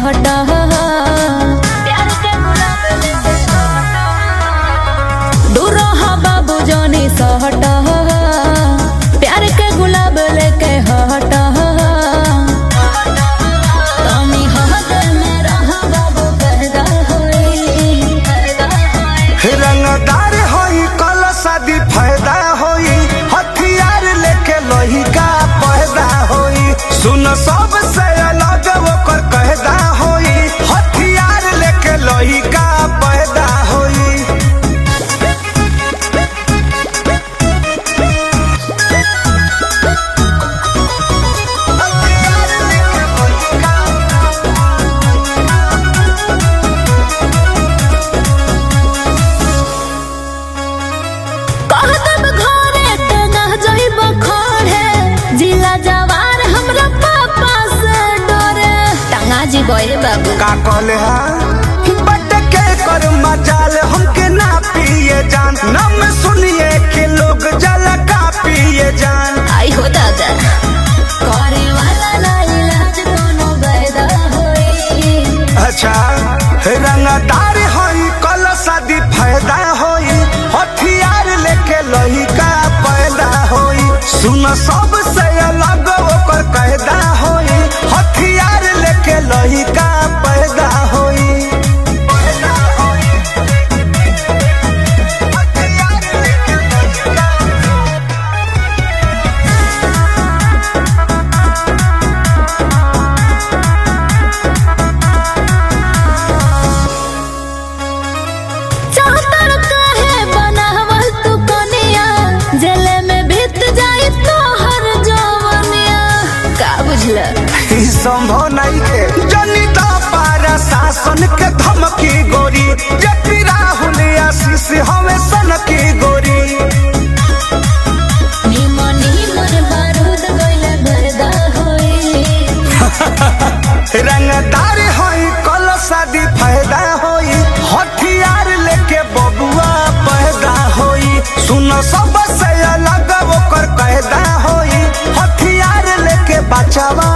हटा दूर बाबू जानी सहटा प्यार के गुलाब लेके हटा रंगदार होई कल शादी फायदा होई हथियार लेके लोही का पैदा होई सुन सब से अलग ओकर कहदा होई हथियार लेके लोही का पैदा होई बाबू का कहले है बट के कर मजाल हमके ना पिए जान नाम सुनिए के लोग जल का पिए जान आई हो दादा करे वाला ना इलाज कोनो पैदा होई अच्छा रंगदार होई कल शादी फायदा होई हथियार लेके लोही का पैदा होई सुन सब से अलग ओकर कहदा होई हथियार लेके लोही का पैदा होई संभव नहीं के जनिता पारा शासन के धमकी गोरी जब राहुल आशीष हमें सन की गोरी रंगदार होई कल शादी फायदा होई हथियार लेके बबुआ पैदा होई सुन सब से अलग ओकर कहदा होई हथियार लेके बचावा